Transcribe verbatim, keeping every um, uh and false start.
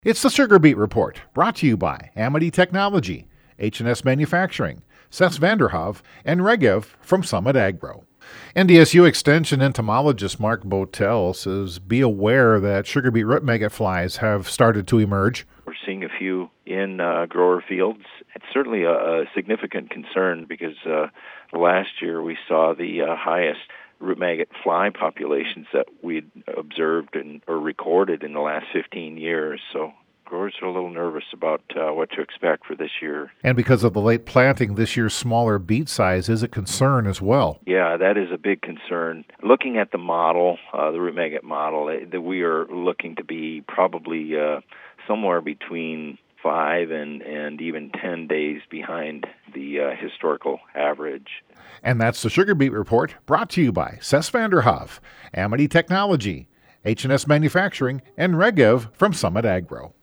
It's the Sugar Beet Report, brought to you by Amity Technology, H and S Manufacturing, Seth Vanderhoff, and Regev from Summit Agro. N D S U Extension entomologist Mark Botel says be aware that sugar beet root maggot flies have started to emerge. We're seeing a few in uh, grower fields. It's certainly a, a significant concern because uh, last year we saw the uh, highest root maggot fly populations that we'd observed and, or recorded in the last fifteen years. So growers are a little nervous about uh, what to expect for this year. And because of the late planting, this year's smaller beet size is a concern as well. Yeah, that is a big concern. Looking at the model, uh, the root maggot model, uh, that we are looking to be probably uh, somewhere between five and, and even ten days behind the uh, historical average. And that's the Sugar Beet Report, brought to you by Seth Vanderhoff, Amity Technology, H and S Manufacturing, and Regev from Summit Agro.